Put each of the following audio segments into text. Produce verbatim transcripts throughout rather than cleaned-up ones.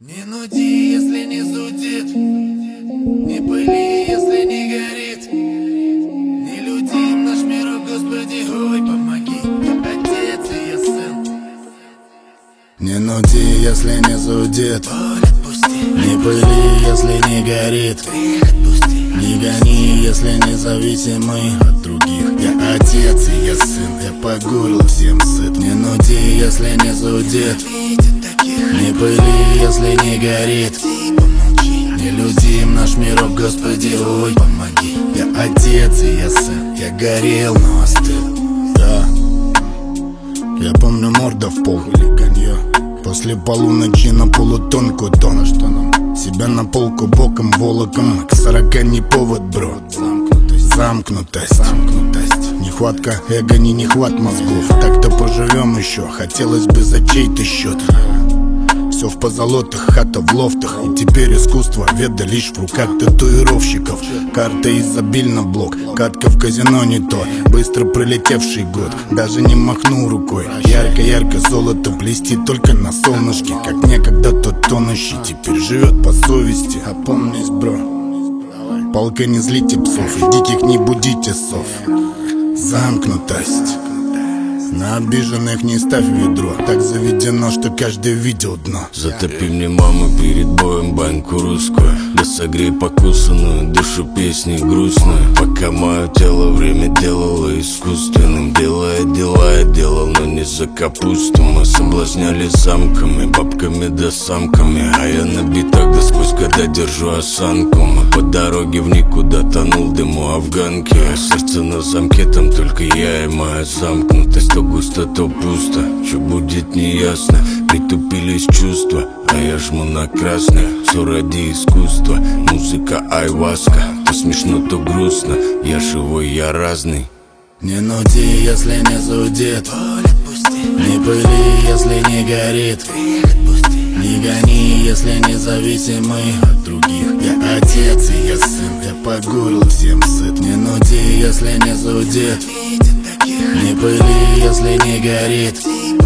Не нуди, если не зудит, не пыли, если не горит. Не людим наш мирок, Господи, ой, помоги, Отец и я сын. Не нуди, если не зудит, боль отпусти. Не пыли, если не горит, грех отпусти. Не гони, если независимый от других. Я Отец и я сын, я по горло всем сыт. Не нуди, если не зудит, не пыли, если не горит. Не людим наш мирок, Господи, ой, помоги. Я Отец и я сын, я горел, но остыл. Да, я помню, морда в пол хулиганье. После полуночи на полутонку тон. Что нам? Себя на полку боком, волоком. К сорока не повод, бро. Замкнутость, замкнутость, замкнутость. Нехватка эго, не нехват мозгов. Так-то поживем еще, хотелось бы за чей-то счет. Все в позолотах, хата в лофтах. И теперь искусство веда лишь в руках татуировщиков. Карта изобильно блок, катка в казино не то. Быстро пролетевший год, даже не махнул рукой. Ярко-ярко золото блестит только на солнышке. Как некогда тот тонущий теперь живет по совести. Опомнись, бро, палка, не злите псов и диких не будите сов. Замкнутость. На обиженных не ставь ведро. Так заведено, что каждый видел дно. Затопи мне, мама, перед боем баньку русскую. Да согрей покусанную душу песни грустную. Пока мое тело время делало искусственным. Делая дела я делал, но не за капусту. Мы соблазняли замками, бабками да самками. А я на битах да сквозь года держу осанку. Мы по дороге в никуда тонул в дыму афганки. А сердце на замке, там только я и моя замкнутость. То густо, то пусто, что будет неясно. Притупились чувства, а я жму на красный. Все ради искусства, музыка айваска. То смешно, то грустно, я живой, я разный. Не нуди, если не зудит, боль отпусти. Не пыли, если не горит, грех отпусти. Не гони, если независимый от других. Я Отец и я сын, я по горло всем сыт. Не нуди, если не зудит, не пыли, если не горит.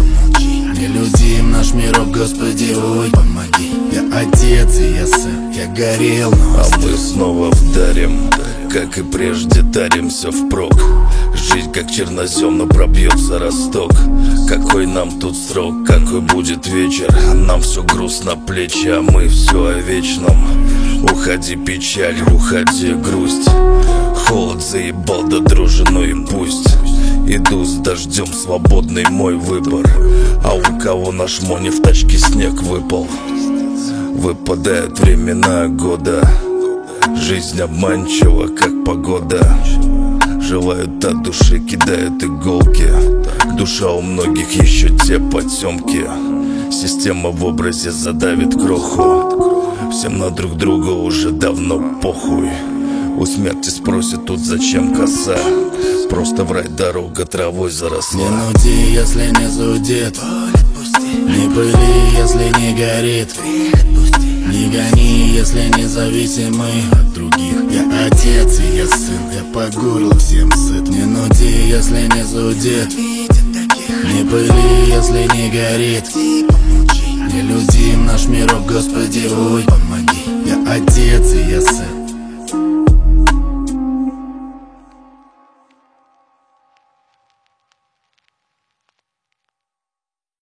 Не людим наш мирок, Господи, ой, помоги. Я Отец и я сын, я горел, но а мы снова вдарим, как и прежде, даримся впрок. Жизнь как чернозем, но пробьется росток. Какой нам тут срок, какой будет вечер. Нам все груз на плечи, а мы все о вечном. Уходи печаль, уходи грусть. Холод заебал, да дружи, ну и пусть. Иду с дождем, свободный мой выбор. А у кого на шмоне в тачке снег выпал. Выпадают времена года. Жизнь обманчива, как погода. Желают от души, кидают иголки. Душа у многих еще те потемки. Система в образе задавит кроху. Всем на друг друга уже давно похуй. У смерти спросят тут зачем коса. Просто в рай дорога травой заросла. Не нуди, если не зудит, боль отпусти. Не пыли, если не горит, грех отпусти. Не гони, если независимый от других. Я Отец и я сын, я по горло всем сыт. Не нуди, если не зудит, не пыли, если не горит. Не людим наш мирок, Господи, ой, помоги. Я Отец и я сын.